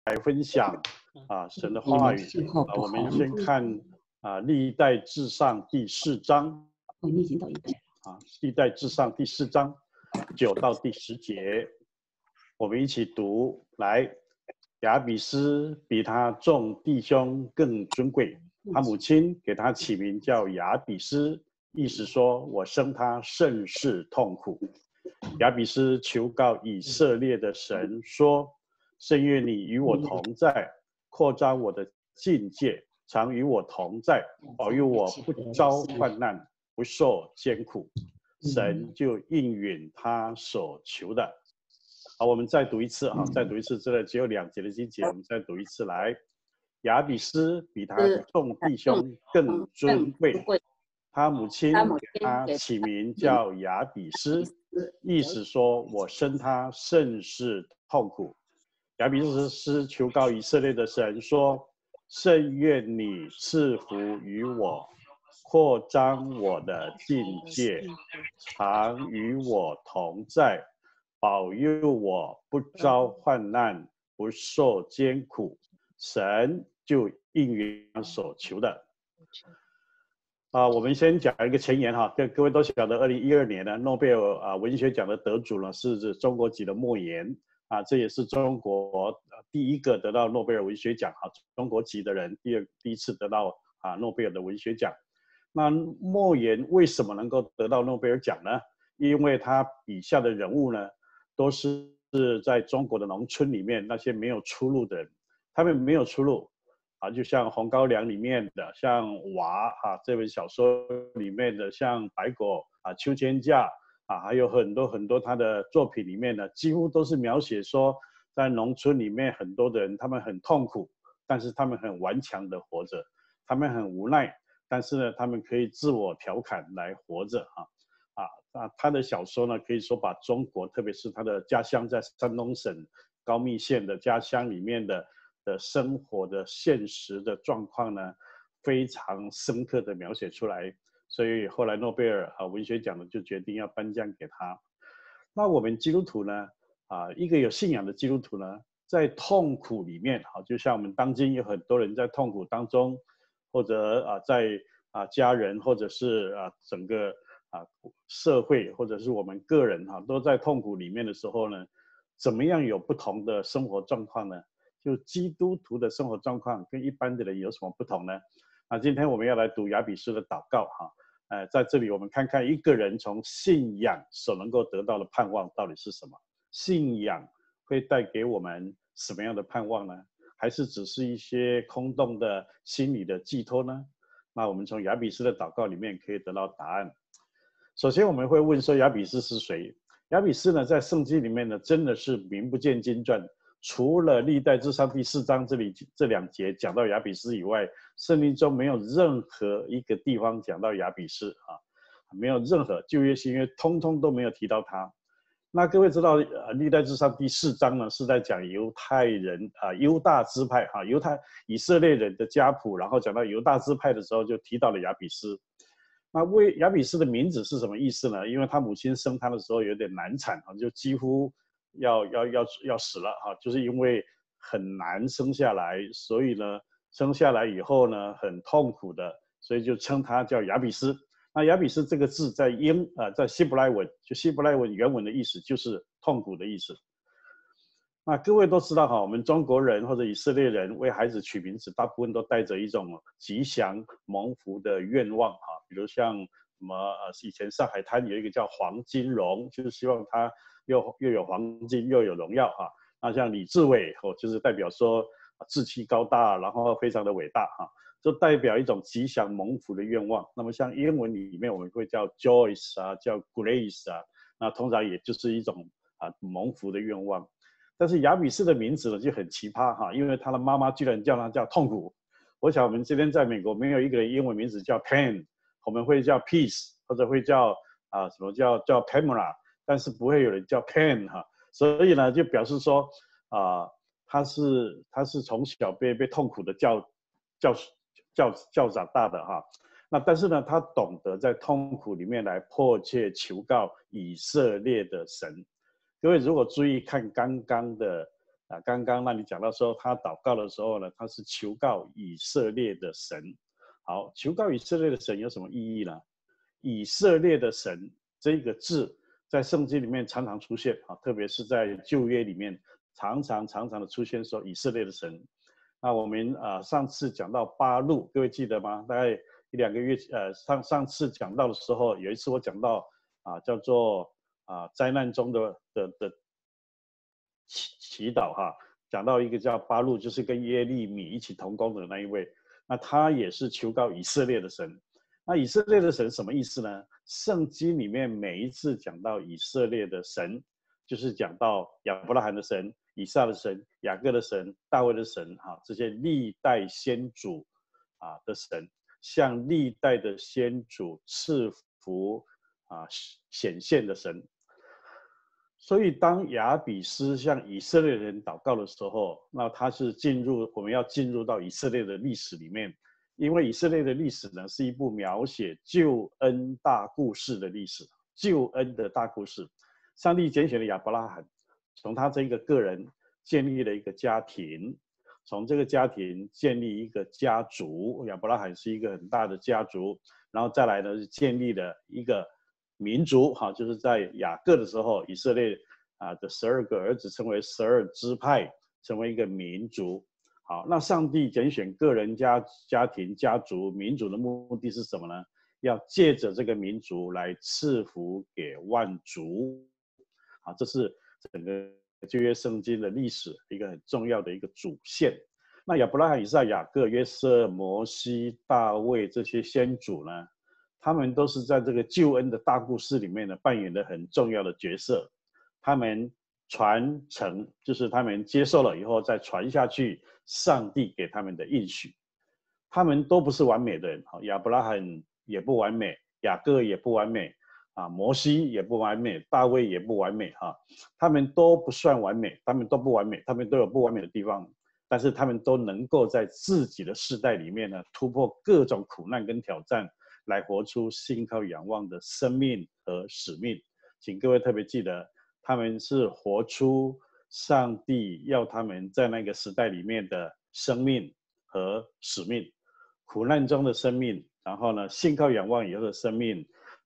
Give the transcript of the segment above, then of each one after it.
来分享神的话语我们先看历代志上第4章历代志上第4章9到第10节，我们一起读来。亚比斯比他众弟兄更尊贵，他母亲给他起名叫亚比斯，意思说我生他甚是痛苦。亚比斯求告以色列的神说，甚愿你与我同在，扩张我的境界，常与我同在，保佑我不遭患难，不受艰苦。神就应允他所求的。好，我们再读一次再读一次，这里只有2节的经节，我们再读一次来。亚比斯比他众弟兄更尊贵，他母亲给他起名叫亚比斯，意思说我生他甚是痛苦。亚比斯求告以色列的神说，甚愿你赐福于我，扩张我的境界，常与我同在，保佑我不遭患难，不受艰苦。神就应允他所求的。我们先讲一个前言各位都晓得2012年的诺贝尔文学奖的得主呢是中国籍的莫言这也是中国第一个得到诺贝尔文学奖中国籍的人第一次得到诺贝尔的文学奖。那莫言为什么能够得到诺贝尔奖呢？因为他笔下的人物呢都是在中国的农村里面那些没有出路的人，他们没有出路就像《红高粱》里面的，像娃这本小说里面的，像白果秋千架还有很多很多他的作品里面呢，几乎都是描写说，在农村里面很多的人他们很痛苦，但是他们很顽强的活着，他们很无奈，但是呢，他们可以自我调侃来活着他的小说呢，可以说把中国，特别是他的家乡在山东省高密县的家乡里面的生活的现实的状况呢，非常深刻的描写出来，所以后来诺贝尔文学奖呢就决定要颁奖给他。那我们基督徒呢一个有信仰的基督徒呢，在痛苦里面就像我们当今有很多人在痛苦当中，或者在家人或者是整个社会或者是我们个人都在痛苦里面的时候呢，怎么样有不同的生活状况呢？就基督徒的生活状况跟一般的人有什么不同呢？今天我们要来读亚比斯的祷告在这里我们看看一个人从信仰所能够得到的盼望到底是什么？信仰会带给我们什么样的盼望呢？还是只是一些空洞的心理的寄托呢？那我们从亚比斯的祷告里面可以得到答案。首先我们会问说，亚比斯是谁？亚比斯呢，在圣经里面呢，真的是名不见经传。除了历代志上第4章这2节讲到亚比斯以外，圣经中没有任何一个地方讲到亚比斯没有任何旧约新约通通都没有提到他。那各位知道历代志上第4章呢是在讲犹太人犹大支派以色列人的家谱，然后讲到犹大支派的时候就提到了亚比斯。那亚比斯的名字是什么意思呢？因为他母亲生他的时候有点难产就几乎要死了就是因为很难生下来，所以呢生下来以后呢很痛苦的，所以就称他叫亚比斯。那亚比斯这个字在在希伯来文，就希伯来文原文的意思就是痛苦的意思。那各位都知道我们中国人或者以色列人为孩子取名字，大部分都带着一种吉祥蒙福的愿望比如像什么以前上海滩有一个叫黄金荣，就是希望他又有黄金又有荣耀那像李志伟就是代表说志气高大，然后非常的伟大就代表一种吉祥蒙福的愿望。那么像英文里面我们会叫 Joyce 叫 Grace 那通常也就是一种蒙福的愿望。但是亚比斯的名字呢就很奇葩因为他的妈妈居然叫他叫痛苦。我想我们这边在美国没有一个人英文名字叫 Pain， 我们会叫 Peace 或者会叫什么叫 Pamela， 但是不会有人叫 Pain 所以呢就表示说他是从小被痛苦的教长大的那但是呢他懂得在痛苦里面来迫切求告以色列的神。各位如果注意看刚刚的刚刚那里讲到说，他祷告的时候呢，他是求告以色列的神。好，求告以色列的神有什么意义呢？以色列的神这个字在圣经里面常常出现啊，特别是在旧约里面常常的出现说以色列的神。那我们上次讲到巴路，各位记得吗？大概1-2个月上次讲到的时候，有一次我讲到叫做灾难中的祈祷哈，讲到一个叫巴路，就是跟耶利米一起同工的那一位，那他也是求告以色列的神。那以色列的神什么意思呢？圣经里面每一次讲到以色列的神，就是讲到亚伯拉罕的神、以撒的神、雅各的神、大卫的神这些历代先祖的神，向历代的先祖赐福显现的神。所以当亚比斯向以色列人祷告的时候，那他是我们要进入到以色列的历史里面，因为以色列的历史呢是一部描写救恩大故事的历史，救恩的大故事。上帝拣选了亚伯拉罕，从他这一个个人建立了一个家庭，从这个家庭建立一个家族，亚伯拉罕是一个很大的家族，然后再来呢是建立了一个民族就是在雅各的时候，以色列的12个儿子成为12支派，成为一个民族。好，那上帝拣选个人、家庭、家族、民族的目的是什么呢？要借着这个民族来赐福给万族。这是整个旧约圣经的历史一个很重要的一个主线。那亚伯拉罕、以撒、雅各、约瑟、摩西、大卫这些先祖呢，他们都是在这个救恩的大故事里面呢扮演了很重要的角色。他们传承，就是他们接受了以后再传下去上帝给他们的应许。他们都不是完美的人，亚伯拉罕也不完美，雅各也不完美摩西也不完美，大卫也不完美他们都不算完美，他们都不完美，他们都有不完美的地方，但是他们都能够在自己的世代里面呢突破各种苦难跟挑战，来活出信靠仰望的生命和使命。请各位特别记得，他们是活出上帝要他们在那个时代里面的生命和使命。苦难中的生命，然后呢信靠仰望以后的生命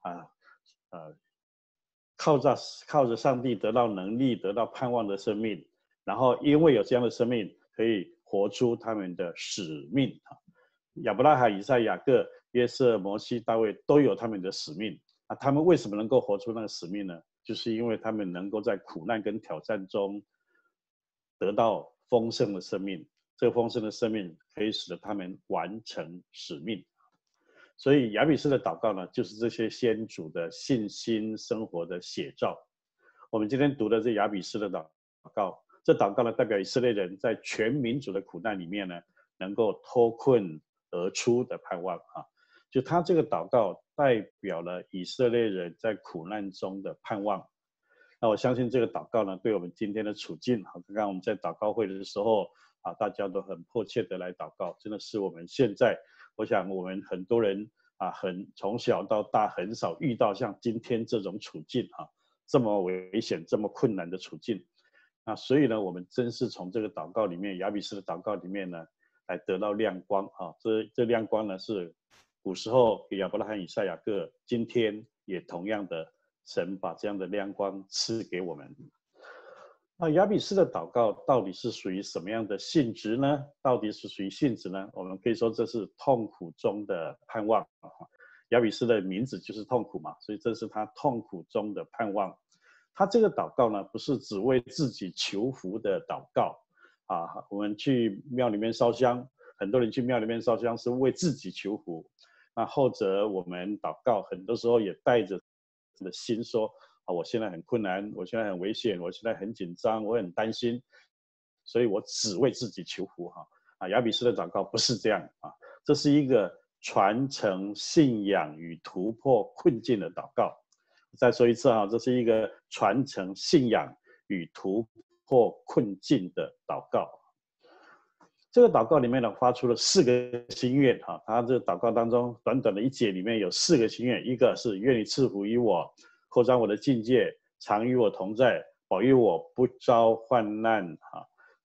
靠着上帝得到能力，得到盼望的生命，然后因为有这样的生命，可以活出他们的使命。亚伯拉罕、以撒、雅各、约瑟、摩西、大卫都有他们的使命。他们为什么能够活出那个使命呢？就是因为他们能够在苦难跟挑战中得到丰盛的生命，这个丰盛的生命可以使得他们完成使命。所以亚比斯的祷告呢，就是这些先祖的信心生活的写照。我们今天读的这亚比斯的祷告，这祷告呢代表以色列人在全民族的苦难里面呢，能够脱困而出的盼望就他这个祷告代表了以色列人在苦难中的盼望。那我相信这个祷告呢，对我们今天的处境刚刚我们在祷告会的时候大家都很迫切的来祷告，真的是我们现在，我想我们很多人从小到大很少遇到像今天这种处境这么危险、这么困难的处境。那所以呢，我们真是从这个祷告里面，亚比斯的祷告里面呢，来得到亮光这亮光呢，是古时候给亚伯拉罕、以撒、雅各，今天也同样的，神把这样的亮光赐给我们。那亚比斯的祷告到底是属于什么样的性质呢？到底是属于性质呢？我们可以说这是痛苦中的盼望。亚比斯的名字就是痛苦嘛，所以这是他痛苦中的盼望。他这个祷告呢，不是只为自己求福的祷告我们去庙里面烧香，很多人去庙里面烧香是为自己求福。那后者我们祷告，很多时候也带着的心说我现在很困难，我现在很危险，我现在很紧张，我很担心，所以我只为自己求福亚比斯的祷告不是这样这是一个传承信仰与突破困境的祷告。再说一次这是一个传承信仰与突破困境的祷告。这个祷告里面呢，发出了4个心愿他这个祷告当中短短的1节里面有4个心愿，一个是愿你赐福于我，扩张我的境界，常与我同在，保佑我不遭患难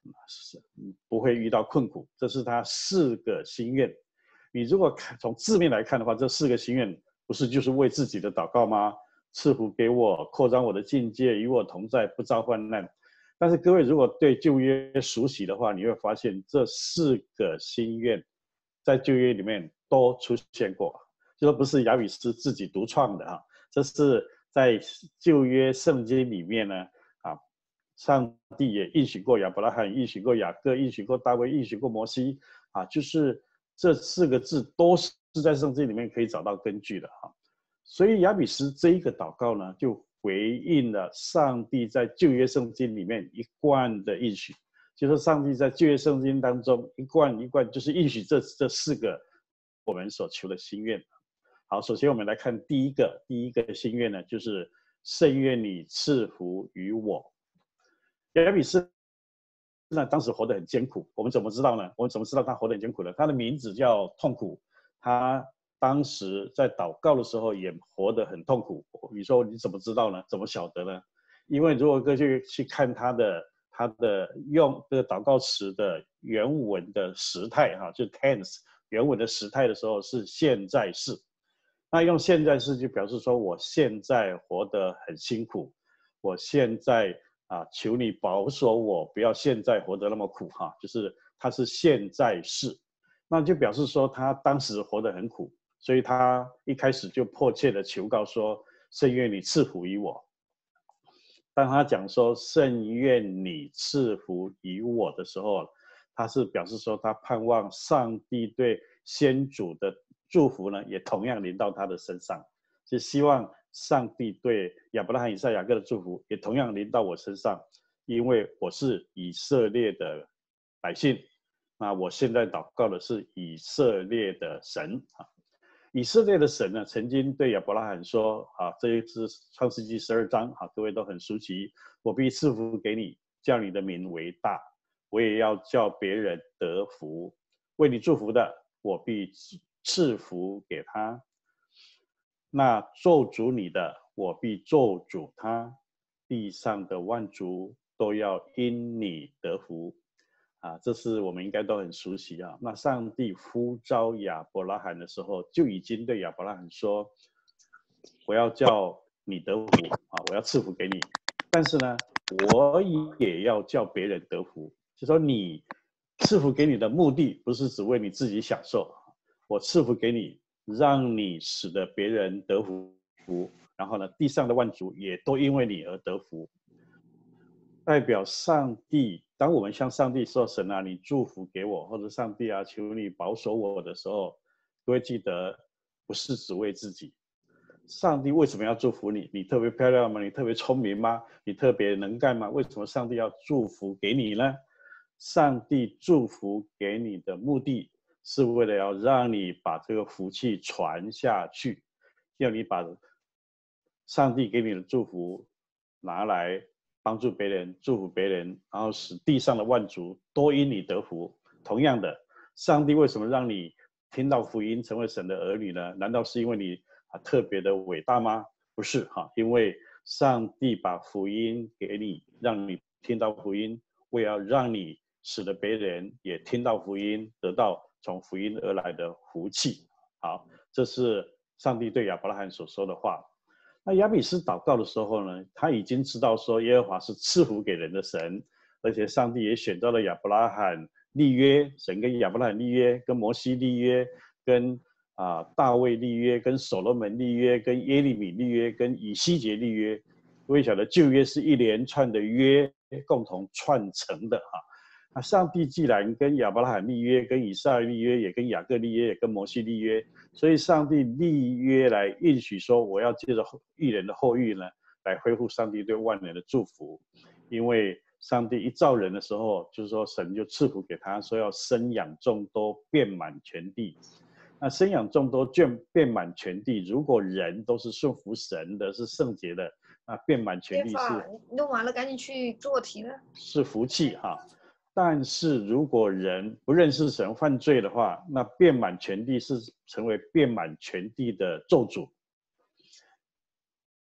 不会遇到困苦。这是他4个心愿。你如果从字面来看的话，这4个心愿不是就是为自己的祷告吗？赐福给我，扩张我的境界，与我同在，不遭患难。但是各位如果对旧约熟悉的话，你会发现这4个心愿在旧约里面都出现过，就说不是亚比斯自己独创的哈，这是在旧约圣经里面呢上帝也应许过亚伯拉罕，应许过雅各，应许过大卫，应许过摩西就是这4个字都是在圣经里面可以找到根据的哈。所以亚比斯这一个祷告呢，就回应了上帝在旧约圣经里面一贯的应许，就是上帝在旧约圣经当中一贯就是应许这4个我们所求的心愿。好，首先我们来看第一个心愿呢，就是圣愿你赐福于我。亚比斯那当时活得很艰苦，我们怎么知道呢？我们怎么知道他活得很艰苦呢？他的名字叫痛苦，他当时在祷告的时候也活得很痛苦。你说你怎么知道呢？怎么晓得呢？因为如果各位去看他的用这个祷告词的原文的时态就 tense 原文的时态的时候是现在式。那用现在式就表示说我现在活得很辛苦，我现在求你保守我，不要现在活得那么苦就是它是现在式，那就表示说他当时活得很苦，所以他一开始就迫切的求告说：圣愿你赐福于我。当他讲说圣愿你赐福于我的时候，他是表示说他盼望上帝对先祖的祝福呢，也同样临到他的身上，就希望上帝对亚伯拉罕、以撒、雅各的祝福也同样临到我身上，因为我是以色列的百姓。那我现在祷告的是以色列的神以色列的神呢，曾经对亚伯拉罕说这一次创世纪12章各位都很熟悉，我必赐福给你，叫你的名为大，我也要叫别人得福，为你祝福的，我必赐福给他，那咒诅你的，我必咒诅他，地上的万族都要因你得福这是我们应该都很熟悉那上帝呼召亚伯拉罕的时候，就已经对亚伯拉罕说：我要叫你得福我要赐福给你，但是呢，我也要叫别人得福。就说你赐福给你的目的不是只为你自己享受，我赐福给你，让你使得别人得福，然后呢，地上的万族也都因为你而得福。代表上帝，当我们向上帝说：神你祝福给我，或者上帝求你保守我的时候，各位记得不是只为自己。上帝为什么要祝福你？你特别漂亮吗？你特别聪明吗？你特别能干吗？为什么上帝要祝福给你呢？上帝祝福给你的目的是为了要让你把这个福气传下去，要你把上帝给你的祝福拿来帮助别人，祝福别人，然后使地上的万族都因你得福。同样的，上帝为什么让你听到福音，成为神的儿女呢？难道是因为你特别的伟大吗？不是因为上帝把福音给你，让你听到福音，为了让你使得别人也听到福音，得到从福音而来的福气。好，这是上帝对亚伯拉罕所说的话。那亚比斯祷告的时候呢，他已经知道说耶和华是赐福给人的神，而且上帝也选到了亚伯拉罕立约，神跟亚伯拉罕立约，跟摩西立约，跟大卫立约，跟所罗门立约，跟耶利米立约，跟以西结立约。各位晓得旧约是一连串的约共同串成的那上帝既然跟亚伯拉罕立约，跟以撒立约，也跟雅各立约，也跟摩西立约，所以上帝立约来应许说，我要借着义人的后裔呢，来恢复上帝对万人的祝福。因为上帝一造人的时候，就是说神就赐福给他，说要生养众多，遍满全地。那生养众多，遍满全地，如果人都是顺服神的，是圣洁的，那遍满全地是弄完了赶紧去做题了， 是福气但是如果人不认识神，犯罪的话，那遍满全地是成为遍满全地的咒诅。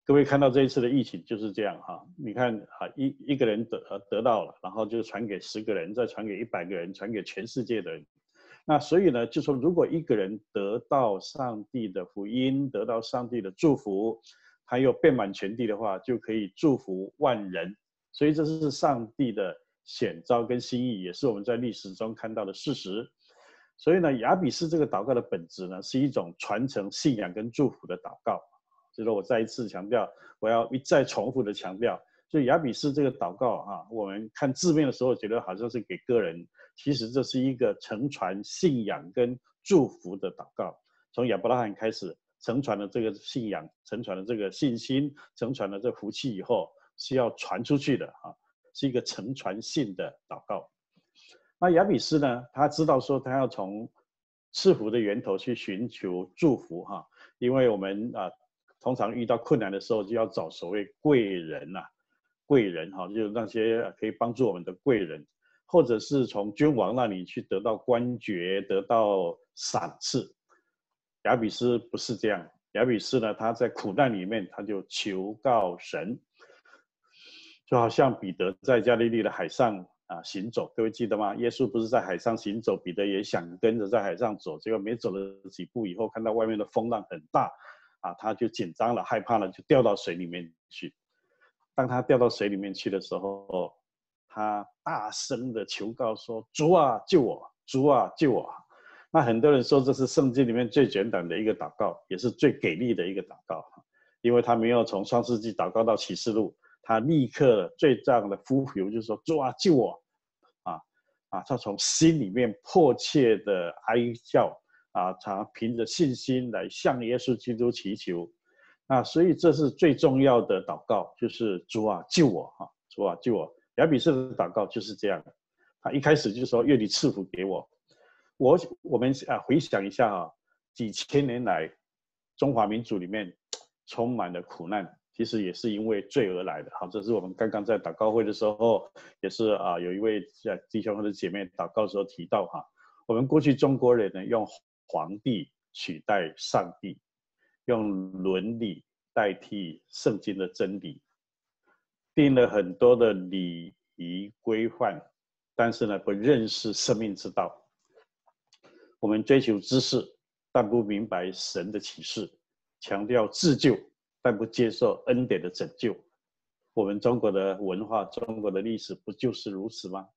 各位看到这一次的疫情就是这样哈，你看啊，一个人得到了，然后就传给10个人，再传给100个人，传给全世界的人。那所以呢，就说如果一个人得到上帝的福音，得到上帝的祝福，他又遍满全地的话，就可以祝福万人。所以这是上帝的显召跟心意，也是我们在历史中看到的事实。所以呢，雅比斯这个祷告的本质呢，是一种传承信仰跟祝福的祷告。所以说我再一次强调，我要一再重复的强调，所以雅比斯这个祷告啊，我们看字面的时候觉得好像是给个人，其实这是一个承传信仰跟祝福的祷告。从亚伯拉罕开始，承传了这个信仰，承传了这个信心，承传了这福气以后，是要传出去的啊，是一个承传性的祷告。那雅比斯呢，他知道说他要从赐福的源头去寻求祝福哈，因为我们通常遇到困难的时候就要找所谓贵人呐，贵人哈，就是那些可以帮助我们的贵人，或者是从君王那里去得到官爵，得到赏赐。雅比斯不是这样，雅比斯呢，他在苦难里面他就求告神，就好像彼得在加利利的海上行走，各位记得吗？耶稣不是在海上行走，彼得也想跟着在海上走，结果没走了几步以后，看到外面的风浪很大他就紧张了，害怕了，就掉到水里面去。当他掉到水里面去的时候，他大声的求告说：“主啊，救我！主啊，救我！”那很多人说这是圣经里面最简短的一个祷告，也是最给力的一个祷告，因为他没有从创世纪祷告到启示录，他立刻最大的呼求就是说：“主啊，救我！”他从心里面迫切的哀叫他凭着信心来向耶稣基督祈求。所以这是最重要的祷告，就是主啊，救我！主啊，救我！雅比斯的祷告就是这样，他一开始就说：“愿你赐福给我。”我们回想一下几千年来中华民族里面充满了苦难，其实也是因为罪而来的。这是我们刚刚在祷告会的时候，也是有一位弟兄或者姐妹祷告的时候提到我们过去中国人呢，用皇帝取代上帝，用伦理代替圣经的真理，定了很多的礼仪规范，但是呢，不认识生命之道。我们追求知识，但不明白神的启示，强调自救，但不接受恩典的拯救。我们中国的文化，中国的历史不就是如此吗？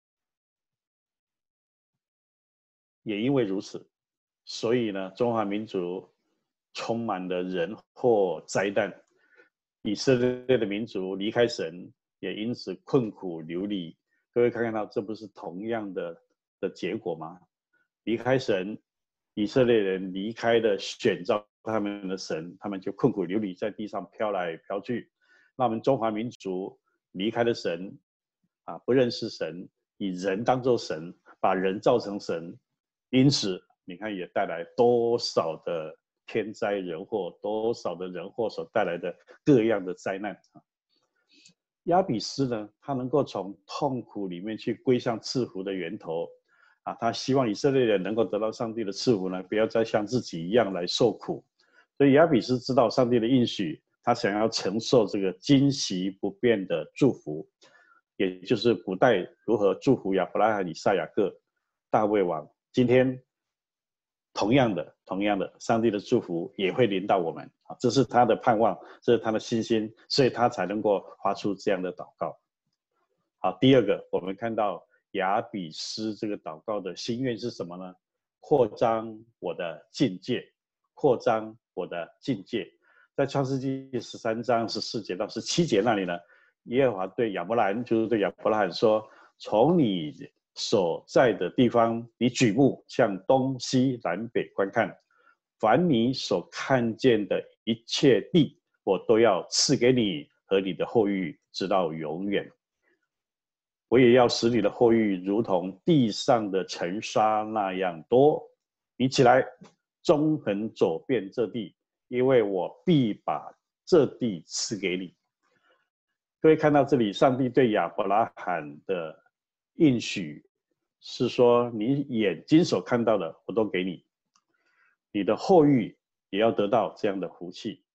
也因为如此，所以呢，中华民族充满了人祸灾难。以色列的民族离开神，也因此困苦流离。各位看到，这不是同样的结果吗？离开神，以色列人离开了选召他们的神，他们就困苦流离，在地上飘来飘去。那我们中华民族离开了神不认识神，以人当作神，把人造成神，因此你看也带来多少的天灾人祸，多少的人祸所带来的各样的灾难。雅比斯呢，他能够从痛苦里面去归向赐福的源头他希望以色列人能够得到上帝的赐福呢，不要再像自己一样来受苦。所以雅比斯知道上帝的应许，他想要承受这个今昔不变的祝福，也就是古代如何祝福亚伯拉罕、以撒、雅各、大卫王。今天同样的，上帝的祝福也会临到我们这是他的盼望，这是他的信心，所以他才能够发出这样的祷告。好，第二个，我们看到雅比斯这个祷告的心愿是什么呢？扩张我的境界，扩张我的境界。在创世纪13章14节到17节那里呢，耶和华对亚伯兰，就是对亚伯拉罕说：“从你所在的地方，你举目向东西南北观看，凡你所看见的一切地，我都要赐给你和你的后裔，直到永远。我也要使你的后裔如同地上的尘沙那样多。你起来，纵横走遍这地，因为我必把这地赐给你。”各位看到这里，上帝对亚伯拉罕的应许是说，你眼睛所看到的我都给你，你的后裔也要得到这样的福气。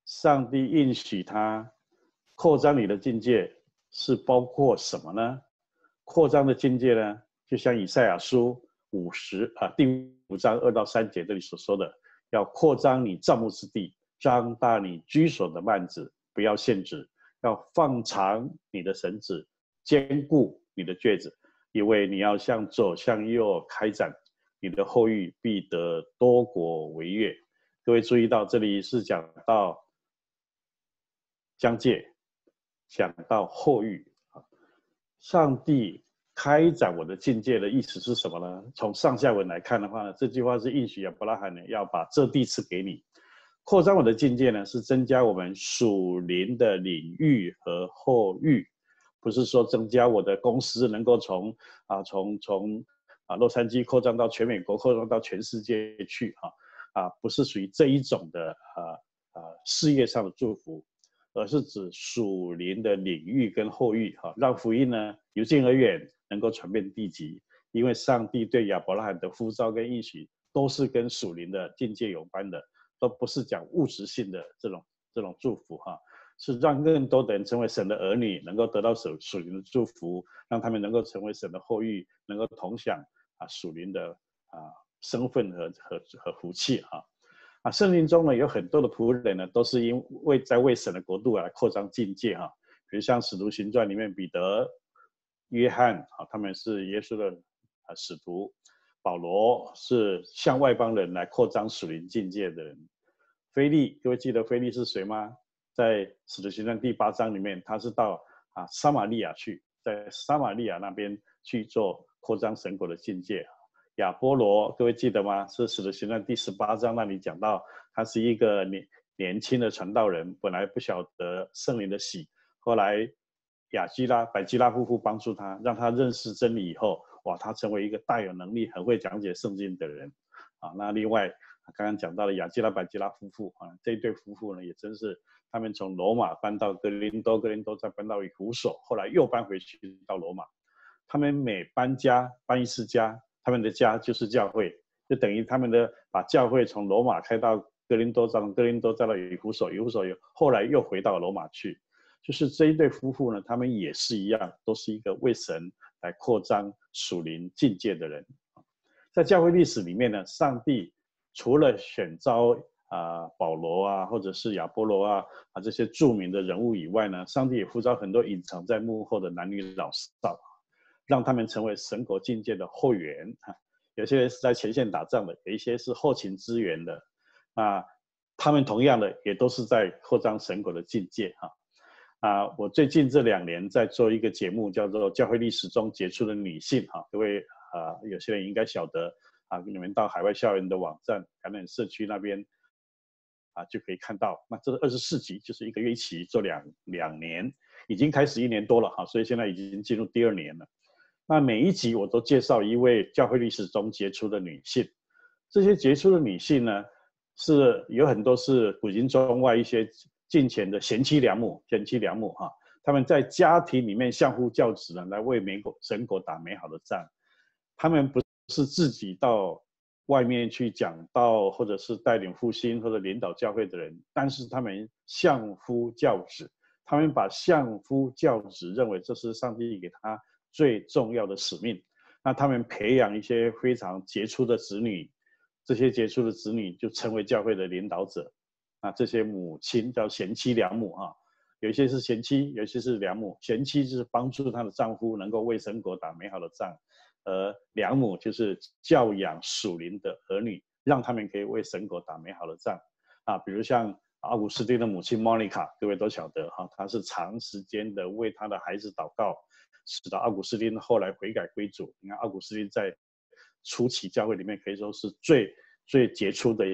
上帝应许他扩张你的境界是包括什么呢？扩张的境界呢，就像以赛亚书第5章2到3节这里所说的，要扩张你帐幕之地，张大你居所的幔子，不要限制，要放长你的绳子，坚固你的橛子，因为你要向左向右开展，你的后裔必得多国为业。各位注意到，这里是讲到疆界，讲到后裔。上帝开展我的境界的意思是什么呢？从上下文来看的话呢，这句话是应许亚伯拉罕呢要把这地赐给你。扩张我的境界呢，是增加我们属灵的领域和后裔，不是说增加我的公司能够从洛杉矶扩张到全美国，扩张到全世界去不是属于这一种的事业上的祝福。而是指属灵的领域跟后裔，让福音呢由近而远，能够传遍地极。因为上帝对亚伯拉罕的呼召跟应许，都是跟属灵的境界有关的，都不是讲物质性的这种祝福是让更多的人成为神的儿女，能够得到属灵的祝福，让他们能够成为神的后裔，能够同享属灵的身份和福气圣经中呢有很多的仆人呢，都是在为神的国度来扩张境界比如像使徒行传里面彼得、约翰他们是耶稣的使徒，保罗是向外邦人来扩张属灵境界的人。腓利，各位记得腓利是谁吗？在使徒行传第8章里面，他是到撒玛利亚去，在撒玛利亚那边去做扩张神国的境界。亚波罗，各位记得吗？是使徒行传第18章那里讲到，他是一个年轻的传道人，本来不晓得圣灵的喜，后来百基拉夫妇帮助他，让他认识真理以后，哇，他成为一个大有能力、很会讲解圣经的人那另外刚刚讲到了百基拉夫妇这一对夫妇呢，也真是他们从罗马搬到哥林多，再搬到以弗所，后来又搬回去到罗马。他们每搬一次家，他们的家就是教会，就等于他们把教会从罗马开到哥林多，再到以弗所，后来又回到罗马去。就是这一对夫妇呢，他们也是一样，都是一个为神来扩张属灵境界的人。在教会历史里面呢，上帝除了选召保罗或者是亚波罗这些著名的人物以外呢，上帝也呼召很多隐藏在幕后的男女老少，让他们成为神国境界的后援有些人是在前线打仗的，有一些是后勤支援的他们同样的也都是在扩张神国的境界我最近这2年在做一个节目，叫做《教会历史中杰出的女性》各位有些人应该晓得你们到海外校园的网站感染社区那边就可以看到。那这24集就是1个月一期，做两年，已经开始1年多了所以现在已经进入第2年了。那每一集我都介绍一位教会历史中杰出的女性，这些杰出的女性呢，是有很多是古今中外一些近前的贤妻良母他们在家庭里面相夫教子来为神国打美好的仗。他们不是自己到外面去讲道，或者是带领复兴或者领导教会的人，但是他们相夫教子，他们把相夫教子认为这是上帝给他最重要的使命。那他们培养一些非常杰出的子女，这些杰出的子女就成为教会的领导者这些母亲叫贤妻良母有一些是贤妻，有一些是良母。贤妻就是帮助她的丈夫能够为神国打美好的仗，而良母就是教养属灵的儿女，让他们可以为神国打美好的仗比如像奥古斯丁的母亲 Monica， 各位都晓得她是长时间的为她的孩子祷告，使得奥古斯丁后来悔改归主。你看奥古斯丁在初期教会里面可以说是最杰出的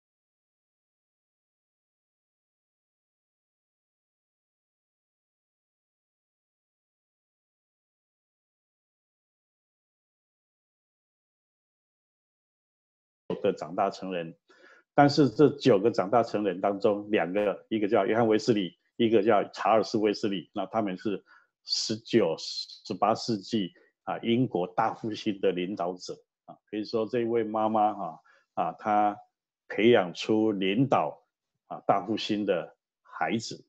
长大成人。但是这9个长大成人当中，2个，一个叫约翰卫斯理，一个叫查尔斯卫斯理，那他们是19、18世纪英国大复兴的领导者可以说这一位妈妈她培养出领导大复兴的孩子。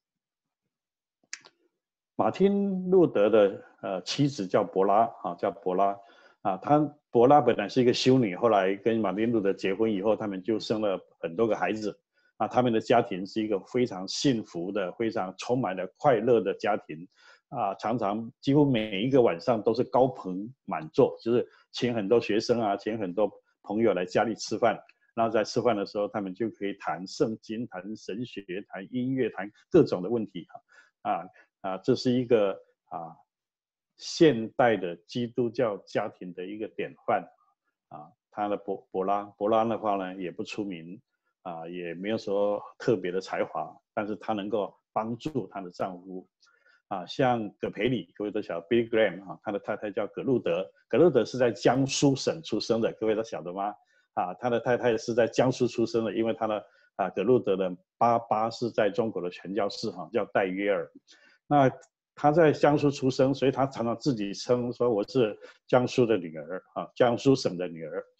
马丁路德的妻子叫伯拉啊，叫伯拉啊，伯拉本来是一个修女，后来跟马丁路德结婚以后，他们就生了很多个孩子啊，他们的家庭是一个非常幸福的、非常充满了快乐的家庭啊，常常几乎每一个晚上都是高朋满座，就是请很多学生啊，请很多朋友来家里吃饭，然后在吃饭的时候，他们就可以谈圣经、谈神学、谈音乐、谈各种的问题这是一个现代的基督教家庭的一个典范啊。他的伯拉的话呢，也不出名也没有说特别的才华，但是他能够帮助她的丈夫像葛培理，各位都晓得 Billy Graham 他的太太叫葛路德，葛路德是在江苏省出生的，各位都晓得吗？他的太太是在江苏出生的，因为他的葛路德的爸爸是在中国的传教士叫戴约尔。那他在江苏出生，所以他常常自己称说我是江苏的女儿江苏省的女儿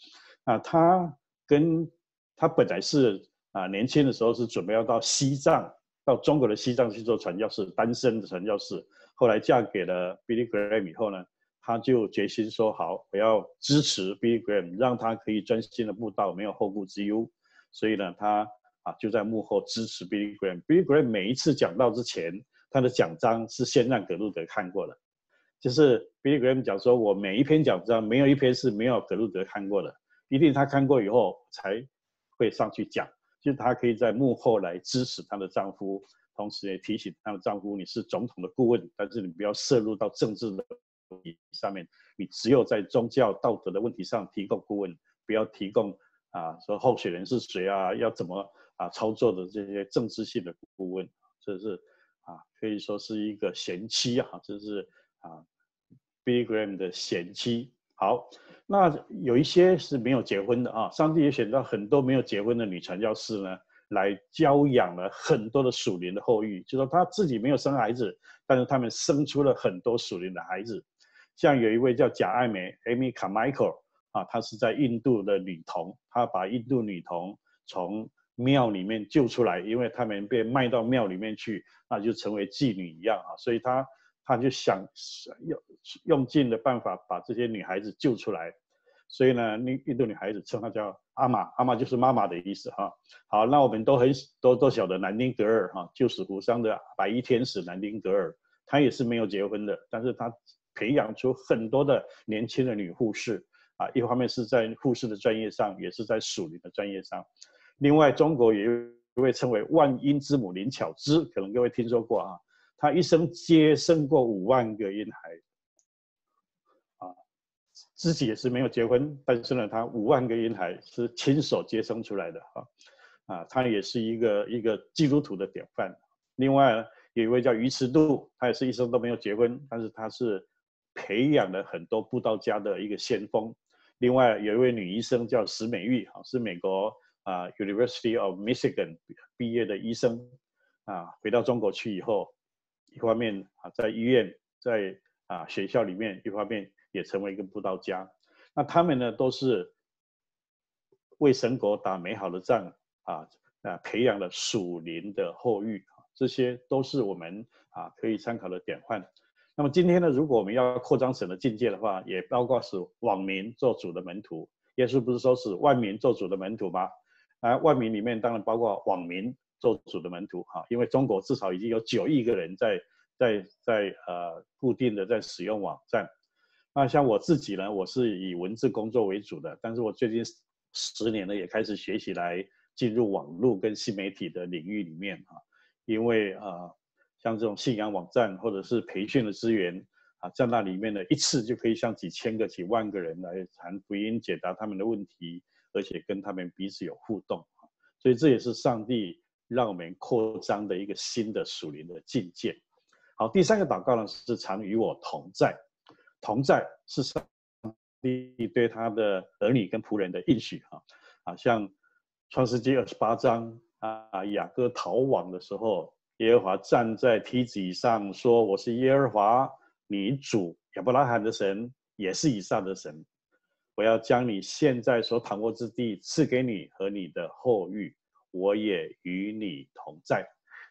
他本来是年轻的时候是准备要到西藏，到中国的西藏去做传教士，单身的传教士。后来嫁给了 Billy Graham 以后呢，他就决心说好，我要支持 Billy Graham， 让他可以专心的布道，没有后顾之忧。所以呢，他就在幕后支持 Billy Graham。Billy Graham 每一次讲道之前，他的讲章是先让葛路德看过的，就是 Billy Graham 讲说，我每一篇讲章没有一篇是没有葛路德看过的，一定他看过以后才会上去讲，就是他可以在幕后来支持她的丈夫，同时也提醒她的丈夫，你是总统的顾问，但是你不要涉入到政治的问题上面，你只有在宗教道德的问题上提供顾问，不要提供说候选人是谁要怎么操作的这些政治性的顾问。这是可以说是一个贤妻这是Billy Graham 的贤妻。好，那有一些是没有结婚的上帝也选到很多没有结婚的女传教士呢，来教养了很多的属灵的后裔，就说他自己没有生孩子，但是他们生出了很多属灵的孩子。像有一位叫贾爱梅 Amy Carmichael 她是在印度的女童，她把印度女童从庙里面救出来，因为他们被卖到庙里面去，那就成为妓女一样所以他就想用尽的办法把这些女孩子救出来。所以呢，印度女孩子称她叫阿玛，阿玛就是妈妈的意思好，那我们都晓得南丁格尔救死扶伤的白衣天使南丁格尔，她也是没有结婚的，但是她培养出很多的年轻的女护士一方面是在护士的专业上，也是在属灵的专业上。另外，中国也有一位称为万婴之母林巧稚，可能各位听说过她一生接生过5万个婴孩自己也是没有结婚，但是呢，她5万个婴孩是亲手接生出来的她也是一个基督徒的典范。另外有一位叫于慈度，他也是一生都没有结婚，但是他是培养了很多布道家的一个先锋。另外有一位女医生叫石美玉是美国University of Michigan 毕业的医生回到中国去以后，一方面在医院在学校里面，一方面也成为一个布道家。那他们呢都是为神国打美好的仗培养了属灵的后裔这些都是我们可以参考的典范。那么今天呢，如果我们要扩张神的境界的话，也包括使网民做主的门徒。耶稣不是说是万民做主的门徒吗？万民里面当然包括网民做主的门徒因为中国至少已经有9亿个人在固定的在使用网站。那像我自己呢，我是以文字工作为主的，但是我最近10年呢也开始学习来进入网络跟新媒体的领域里面因为像这种信仰网站或者是培训的资源在那里面呢一次就可以向几千个几万个人来谈福音，解答他们的问题，而且跟他们彼此有互动所以这也是上帝让我们扩张的一个新的属灵的境界。好，第3个祷告呢是常与我同在。同在是上帝对他的儿女跟仆人的应许像创世纪28章雅各逃亡的时候，耶和华站在梯子以上说，我是耶和华你主亚伯拉罕的神，也是以撒的神，我要将你现在所躺卧之地赐给你和你的后裔，我也与你同在。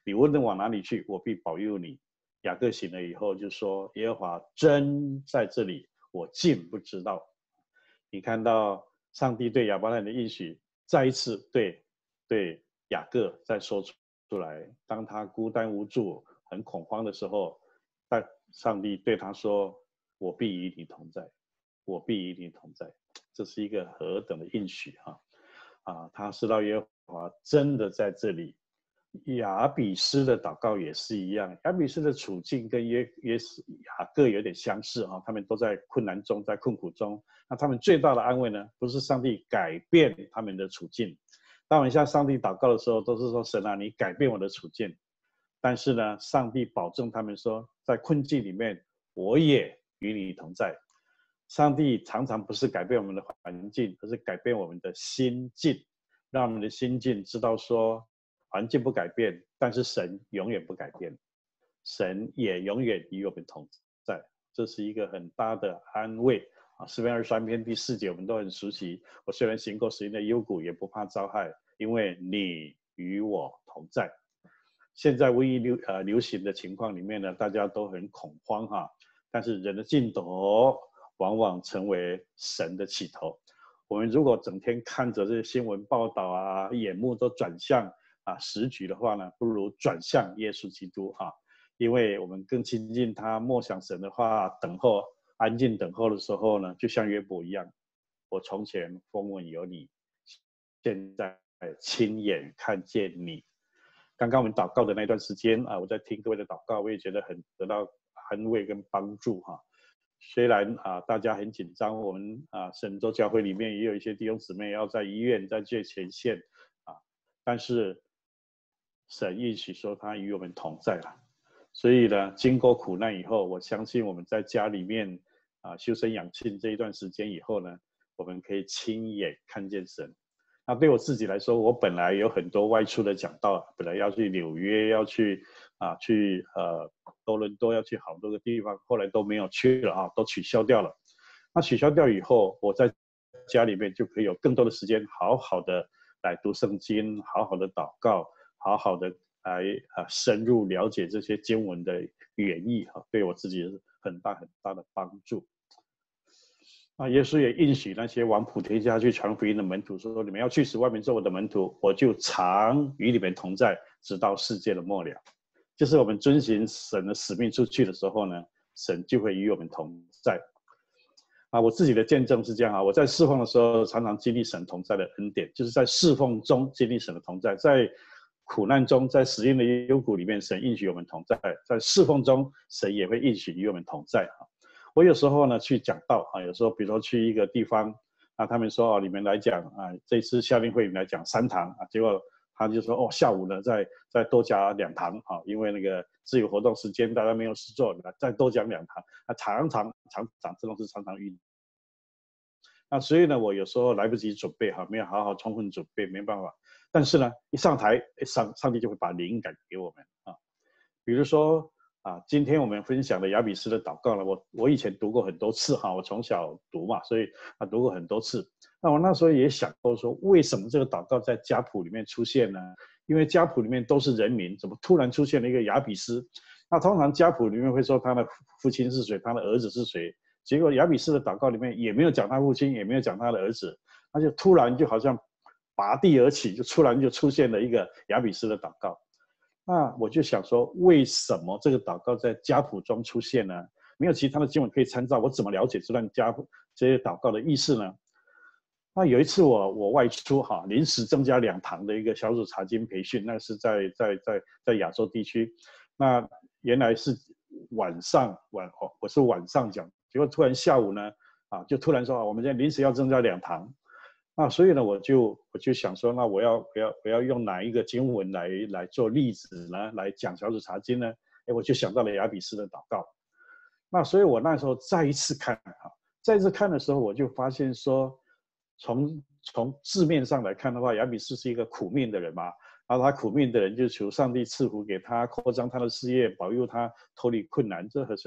你无论往哪里去，我必保佑你。雅各醒了以后就说：耶和华真在这里，我竟不知道。你看到上帝对亚伯拉罕的应许，再一次对雅各再说出来。当他孤单无助、很恐慌的时候，但上帝对他说：我必与你同在，我必与你同在。这是一个何等的应许他知道耶和华真的在这里。雅比斯的祷告也是一样，雅比斯的处境跟雅各有点相似他们都在困难中，在困苦中。那他们最大的安慰呢，不是上帝改变他们的处境。当我们向上帝祷告的时候，都是说神啊，你改变我的处境。但是呢，上帝保证他们说，在困境里面，我也与你同在。上帝常常不是改变我们的环境，而是改变我们的心境，让我们的心境知道说，环境不改变，但是神永远不改变，神也永远与我们同在。这是一个很大的安慰诗篇23篇第4节我们都很熟悉。我虽然行过死荫的幽谷，也不怕遭害，因为你与我同在。现在瘟疫流行的情况里面呢，大家都很恐慌但是人的尽头往往成为神的起头。我们如果整天看着这些新闻报道眼目都转向时局的话呢，不如转向耶稣基督因为我们更亲近他，默想神的话，等候安静等候的时候呢，就像约伯一样，我从前风闻有你，现在亲眼看见你。刚刚我们祷告的那段时间我在听各位的祷告，我也觉得很得到安慰跟帮助虽然大家很紧张，我们神州教会里面也有一些弟兄姊妹要在医院在最前线但是神应许说他与我们同在所以呢，经过苦难以后，我相信我们在家里面修身养性这一段时间以后呢，我们可以亲眼看见神。那对我自己来说，我本来有很多外出的讲道，本来要去纽约，要去多伦多，要去好多个地方，后来都没有去了都取消掉了。那取消掉以后，我在家里面就可以有更多的时间，好好的来读圣经，好好的祷告，好好的来深入了解这些经文的原意对我自己是很大很大的帮助。耶稣也应许那些往普天下去传福音的门徒说：你们要去使万民做我的门徒，我就常与你们同在，直到世界的末了。就是我们遵行神的使命出去的时候呢，神就会与我们同在我自己的见证是这样我在侍奉的时候常常经历神同在的恩典，就是在侍奉中经历神的同在，在苦难中，在死荫的幽谷里面，神应许我们同在，在侍奉中神也会应许与我们同在我有时候呢去讲道有时候比如说去一个地方他们说你们来讲这次夏令会你们来讲3堂结果他就说下午呢再多加2堂因为那个自由活动时间大家没有事做，再多讲2堂常这种是常常遇那所以呢我有时候来不及准备没有好好充分准备，没办法。但是呢一上台上帝就会把灵感给我们比如说今天我们分享的雅比斯的祷告呢，我以前读过很多次我从小读嘛，所以读过很多次。那我那时候也想过说，为什么这个祷告在家谱里面出现呢？因为家谱里面都是人名，怎么突然出现了一个雅比斯？那通常家谱里面会说他的父亲是谁，他的儿子是谁，结果雅比斯的祷告里面也没有讲他父亲，也没有讲他的儿子，那就突然就好像拔地而起，就突然就出现了一个雅比斯的祷告。那我就想说，为什么这个祷告在家谱中出现呢？没有其他的经文可以参照，我怎么了解这段这些祷告的意思呢？那有一次我外出临时增加2堂的一个小组查经培训，那是在亚洲地区。那原来是我是晚上讲，结果突然下午呢就突然说我们现在临时要增加2堂。所以呢我就想说，那我要用哪一个经文来做例子呢，来讲小组查经呢？我就想到了雅比斯的祷告。那所以我那时候再一次看的时候，我就发现说，从字面上来看的话，雅比斯是一个苦命的人嘛，然后他苦命的人就求上帝赐福给他，扩张他的事业，保佑他脱离困难，这好像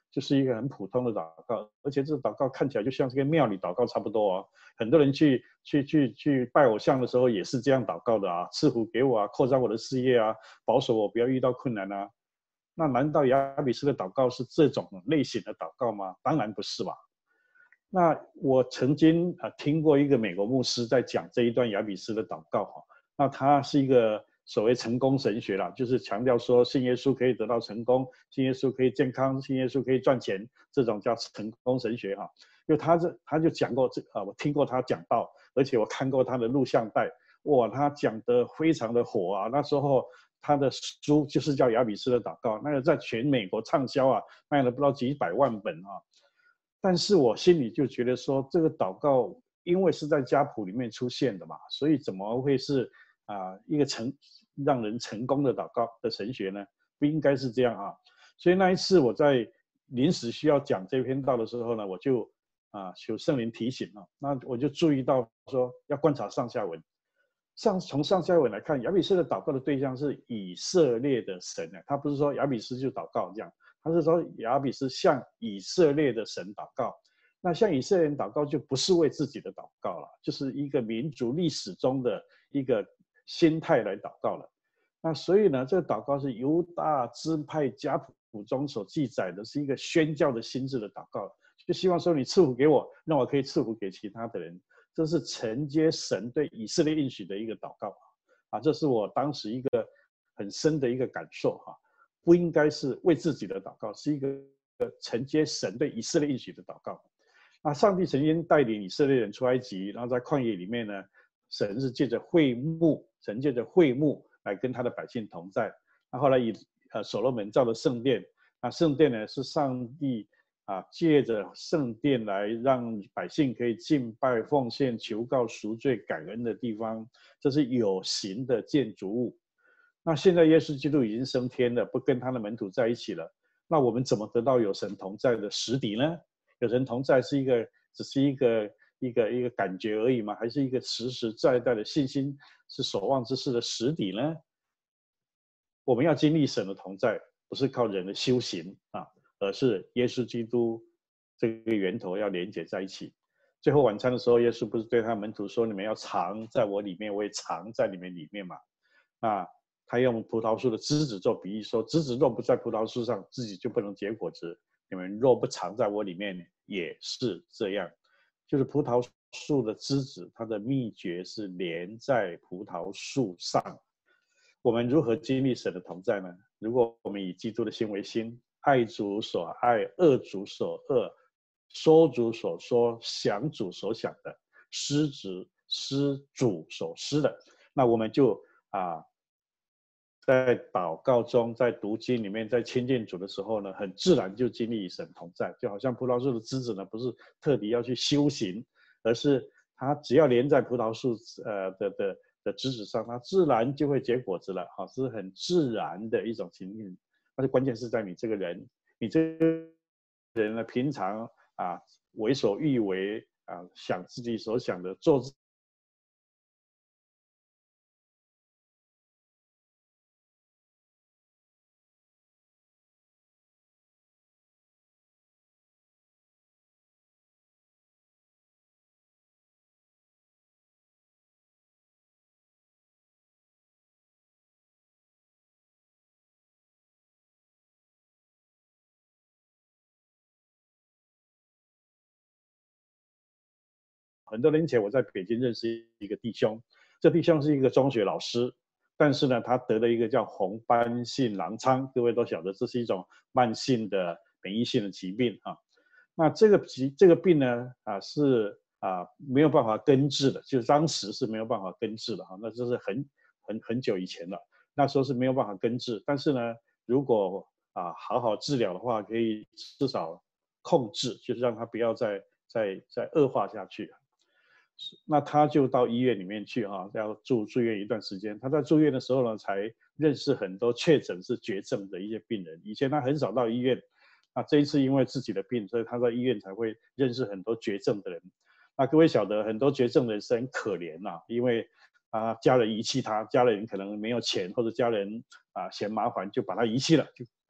就是一个很普通的祷告，而且这个祷告看起来就像是跟庙里祷告差不多哦。很多人去拜偶像的时候也是这样祷告的啊，赐福给我啊，扩张我的事业啊，保守我不要遇到困难啊。那难道亚比斯的祷告是这种类型的祷告吗？当然不是吧。那我曾经听过一个美国牧师在讲这一段亚比斯的祷告哈，那他是一个所谓成功神学啦，就是强调说信耶稣可以得到成功，信耶稣可以健康，信耶稣可以赚钱，这种叫成功神学哈。因为他就讲过我听过他讲到，而且我看过他的录像带，哇，他讲得非常的火啊。那时候他的书就是叫亚比斯的祷告，那个在全美国畅销啊，卖了不知道几百万本啊。但是我心里就觉得说，这个祷告因为是在家谱里面出现的嘛，所以怎么会是一个让人成功的祷告的神学呢？不应该是这样啊。所以那一次我在临时需要讲这篇道的时候呢，我就求圣灵提醒啊，那我就注意到说要观察上下文。从上下文来看，亚比斯的祷告的对象是以色列的神呢，他不是说亚比斯就祷告这样。他是说亚比斯向以色列的神祷告，那向以色列人祷告就不是为自己的祷告了，就是一个民族历史中的一个心态来祷告了。那所以呢，这个祷告是犹大支派家谱中所记载的，是一个宣教的心智的祷告，就希望说你赐福给我，让我可以赐福给其他的人，这是承接神对以色列应许的一个祷告这是我当时一个很深的一个感受哈。不应该是为自己的祷告，是一个承接神对以色列应许的祷告。那上帝曾经带领以色列人出埃及，然后在旷野里面呢，神是借着会幕，神借着会幕来跟他的百姓同在。那后来以所罗门造的圣殿，那圣殿呢是上帝借着圣殿来让百姓可以敬拜、奉献、求告、赎罪、感恩的地方，这是有形的建筑物。那现在耶稣基督已经升天了，不跟他的门徒在一起了，那我们怎么得到有神同在的实底呢？有神同在是只是一个感觉而已吗？还是一个实实在在的信心，是所望之事的实底呢？我们要经历神的同在，不是靠人的修行而是耶稣基督这个源头要连接在一起。最后晚餐的时候，耶稣不是对他门徒说：“你们要藏在我里面，我也藏在你们里面嘛。”他用葡萄树的枝子做比喻，说枝子若不在葡萄树上，自己就不能结果子。你们若不藏在我里面，也是这样。就是葡萄树的枝子，它的秘诀是连在葡萄树上。我们如何经历神的同在呢？如果我们以基督的心为心，爱主所爱，恶主所恶，说主所说，想主所想的，施主所施的，那我们就在祷告中，在读经里面，在亲近主的时候呢，很自然就经历神同在，就好像葡萄树的枝子呢，不是特地要去修行，而是它只要连在葡萄树的枝子上，它自然就会结果子了，是很自然的一种情境。但是关键是在你这个人，你这个人呢，平常为所欲为想自己所想的，做很多年前我在北京认识一个弟兄，这弟兄是一个中学老师，但是呢，他得了一个叫红斑性狼疮，各位都晓得这是一种慢性的免疫性的疾病那这个病呢是没有办法根治的，就是当时是没有办法根治的那这是很久以前了，那时候是没有办法根治，但是呢，如果好好治疗的话，可以至少控制，就是让他不要再恶化下去。那他就到医院里面去要住院一段时间。他在住院的时候呢，才认识很多确诊是绝症的一些病人。以前他很少到医院，这一次因为自己的病，所以他在医院才会认识很多绝症的人。那各位晓得，很多绝症的人是很可怜因为家人遗弃他，家人可能没有钱，或者家人嫌麻烦，就把他遗弃了，就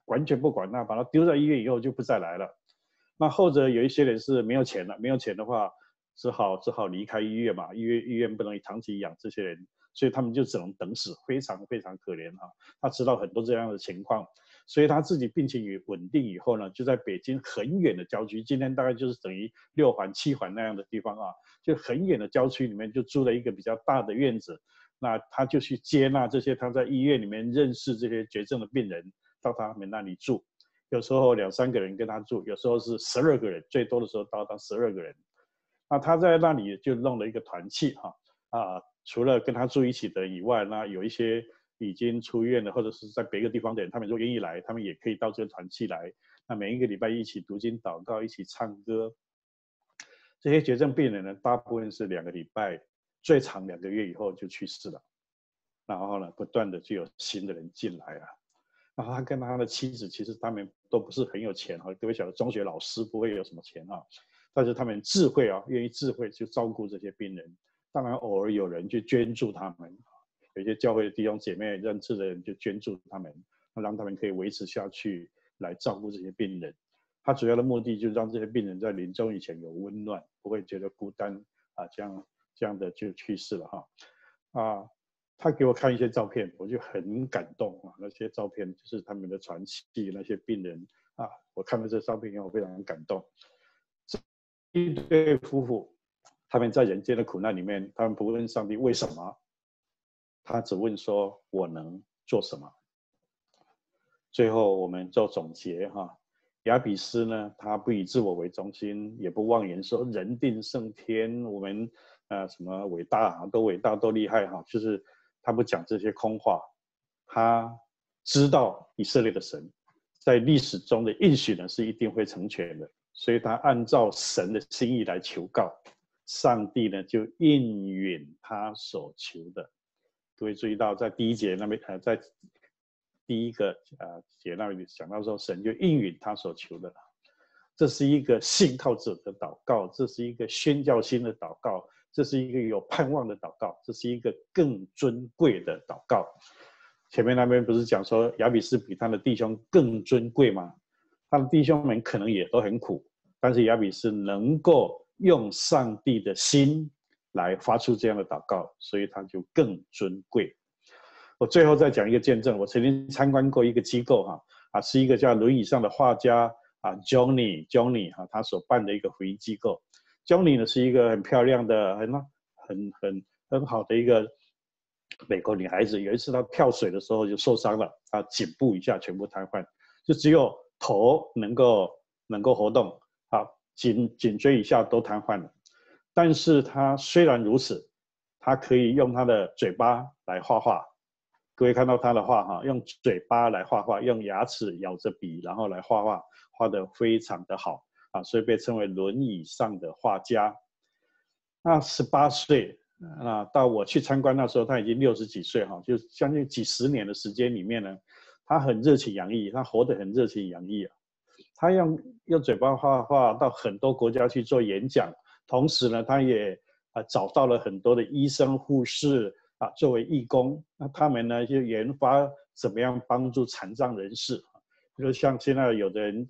完全不管他，把他丢在医院以后就不再来了。那后者有一些人是没有钱了，没有钱的话，只好离开医院嘛，医院不能长期养这些人，所以他们就只能等死，非常非常可怜啊。他知道很多这样的情况，所以他自己病情稳定以后呢，就在北京很远的郊区，今天大概就是等于6环7环那样的地方啊，就很远的郊区里面就租了一个比较大的院子。那他就去接纳这些他在医院里面认识这些绝症的病人到他们那里住，有时候2、3个人跟他住，有时候是12个人，最多的时候到12个人。那他在那里就弄了一个团契除了跟他住一起的以外，那有一些已经出院了或者是在别个地方的人，他们如果愿意来，他们也可以到这个团契来。那每一个礼拜一起读经祷告，一起唱歌。这些绝症病人呢，大部分是2个礼拜，最长2个月以后就去世了。然后呢，不断的就有新的人进来啊。然后他跟他的妻子，其实他们都不是很有钱哈，各位晓得中学老师不会有什么钱啊，但是他们智慧啊，愿意智慧去照顾这些病人。当然偶尔有人去捐助他们，有些教会的弟兄姐妹认识的人就捐助他们，让他们可以维持下去，来照顾这些病人。他主要的目的就是让这些病人在临终以前有温暖，不会觉得孤单啊，这样的就去世了哈他给我看一些照片，我就很感动啊。那些照片就是他们的传奇，那些病人啊，我看到这照片以后非常感动。一对夫妇，他们在人间的苦难里面，他们不问上帝为什么，他只问说我能做什么。最后我们做总结哈。亚比斯呢，他不以自我为中心，也不妄言说人定胜天，我们什么伟大都伟大都厉害哈，就是他不讲这些空话。他知道以色列的神在历史中的应许呢是一定会成全的，所以他按照神的心意来求告，上帝呢就应允他所求的。各位注意到在第1节那边在第1个节那里讲到说，神就应允他所求的。这是一个信靠者的祷告，这是一个宣教心的祷告，这是一个有盼望的祷告，这是一个更尊贵的祷告。前面那边不是讲说亚比斯比他的弟兄更尊贵吗？他的弟兄们可能也都很苦，但是亚比斯能够用上帝的心来发出这样的祷告，所以他就更尊贵。我最后再讲一个见证，我曾经参观过一个机构是一个叫轮椅上的画家Johnny 他所办的一个福音机构。Johnny 呢是一个很漂亮的很好的一个美国女孩子。有一次她跳水的时候就受伤了，她颈部以下全部瘫痪，就只有头能够活动，颈椎以下都瘫痪了。但是她虽然如此，她可以用她的嘴巴来画画。各位看到他的画用嘴巴来画画，用牙齿咬着笔，然后来画画，画得非常的好所以被称为轮椅上的画家。那18岁到我去参观那时候，他已经60几岁就将近几十年的时间里面呢，他很热情洋溢，他活得很热情洋溢他用嘴巴画画到很多国家去做演讲，同时呢，他也找到了很多的医生护士作为义工，那他们呢就研发怎么样帮助残障人士，比如像现在有的人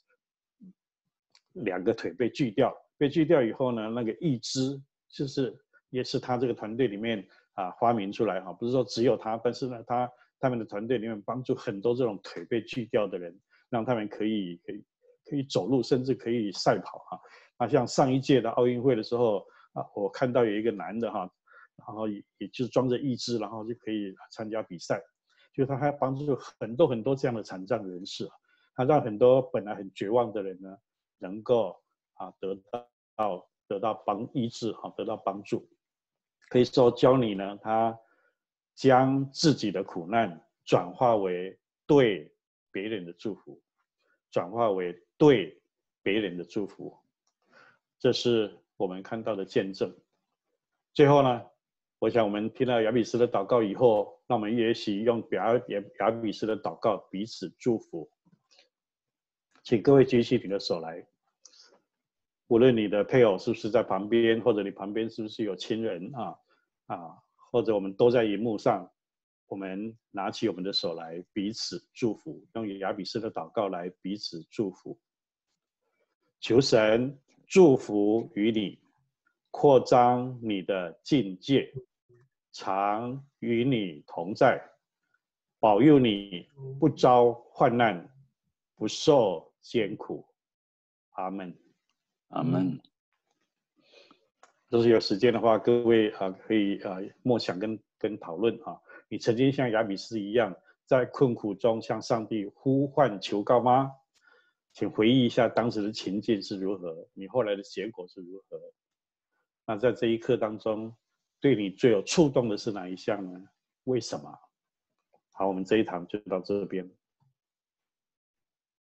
2个腿被锯掉以后呢，那个义肢也是他这个团队里面发明出来不是说只有他，但是呢他们的团队里面帮助很多这种腿被锯掉的人，让他们可以走路，甚至可以赛跑像上一届的奥运会的时候我看到有一个男的然后也就是装着义肢，然后就可以参加比赛。就他还帮助很多这样的残障人士他让很多本来很绝望的人呢，能够得到医治得到帮助。可以说教你呢，他将自己的苦难转化为对别人的祝福，这是我们看到的见证。最后呢，我想我们听到亚比斯的祷告以后，让我们也许用亚比斯的祷告彼此祝福。请各位举起你的手来，无论你的配偶是不是在旁边，或者你旁边是不是有亲人或者我们都在荧幕上， 我们拿起我们的手来彼此祝福，用雅比斯的祷告来彼此祝福。求神祝福于你，扩张你的境界，常与你同在，保佑你不遭患难，不受艰苦。阿们。 阿们。 若是有时间的话，各位可以默想跟讨论啊。你曾经像雅比斯一样，在困苦中向上帝呼唤求告吗？请回忆一下当时的情境是如何，你后来的结果是如何。那在这一刻当中，对你最有触动的是哪一项呢？为什么？好，我们这一堂就到这边。